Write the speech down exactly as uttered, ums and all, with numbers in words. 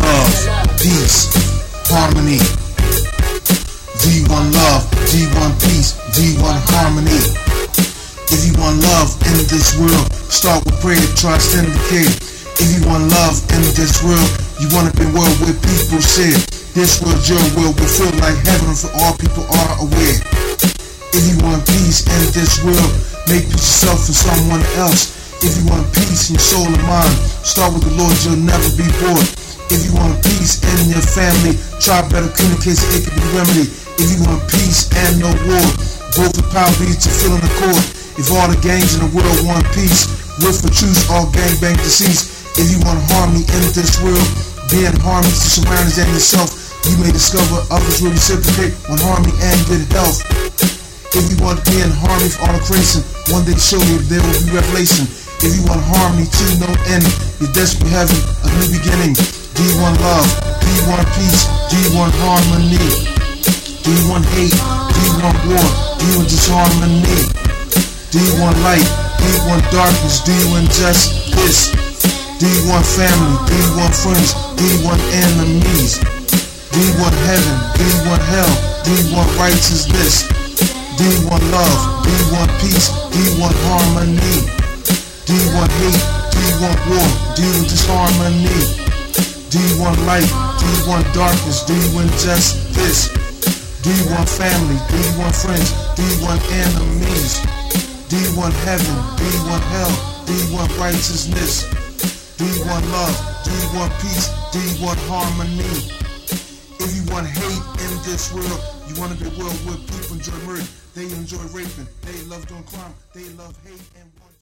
love, peace, harmony. Do you want love? Do you want peace? Do you want harmony? If you want love in this world, start with prayer, trust and decay. If you want love in this world, you want to be a world where people say, this world's your world will feel like heaven for all people are aware. If you want peace in this world, make peace yourself and someone else. If you want peace in your soul and mind, start with the Lord, you'll never be bored. If you want peace in your family, try better communicate so it can be remedy. If you want peace and no war, both the power be to fill in accord. If all the gangs in the world want peace, will for truth all gangbang decease. If you want harmony in this world, be in harmony to surroundings and yourself. You may discover others will reciprocate on harmony and good health. If you want to be in harmony for all the creation, one day surely there will be revelation. If you want harmony to no end, you're desperate heaven, a new beginning. Do you want love? Do you want peace? Do you want harmony? Do you want hate? Do you want war? Do you want disharmony? Do you want light? Do you want darkness? Do you want justice? Do you want family? Do you want friends? Do you want enemies? Do you want heaven? Do you want hell? Do you want righteousness? Do you want love? Do you want peace? Do you want harmony? Do you want hate? Do you want war? Do you want disharmony? Do you want light? Do you want darkness? Do you want justice? Do you want family? Do you want friends? Do you want enemies? Do you want heaven? Do you want hell? Do you want righteousness? Do you want love? Do you want peace? Do you want harmony? If you want hate in this world, you want to be a world where people enjoy murder, they enjoy raping, they love doing crime, they love hate and